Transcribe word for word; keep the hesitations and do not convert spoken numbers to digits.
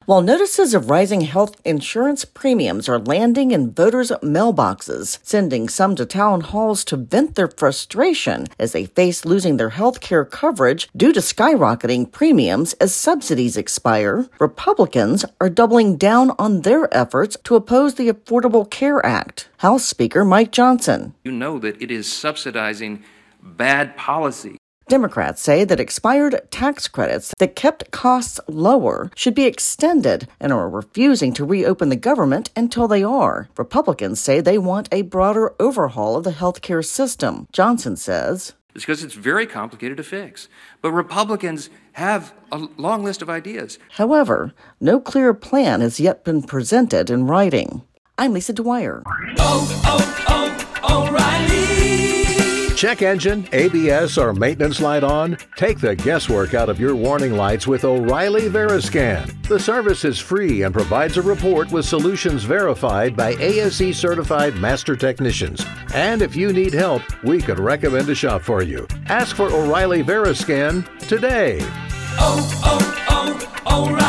While notices of rising health insurance premiums are landing in voters' mailboxes, sending some to town halls to vent their frustration as they face losing their health care coverage due to skyrocketing premiums as subsidies expire, Republicans are doubling down on their efforts to oppose the Affordable Care Act. House Speaker Mike Johnson. You know that it is subsidizing bad policy. Democrats say that expired tax credits that kept costs lower should be extended and are refusing to reopen the government until they are. Republicans say they want a broader overhaul of the healthcare system. Johnson says, It's because it's very complicated to fix. But Republicans have a long list of ideas. However, no clear plan has yet been presented in writing. I'm Lisa Dwyer. Oh, oh, oh, O'Reilly. Check engine, A B S, or maintenance light on? Take the guesswork out of your warning lights with O'Reilly Veriscan. The service is free and provides a report with solutions verified by A S E certified master technicians. And if you need help, we could recommend a shop for you. Ask for O'Reilly Veriscan today. Oh, oh, oh, O'Reilly.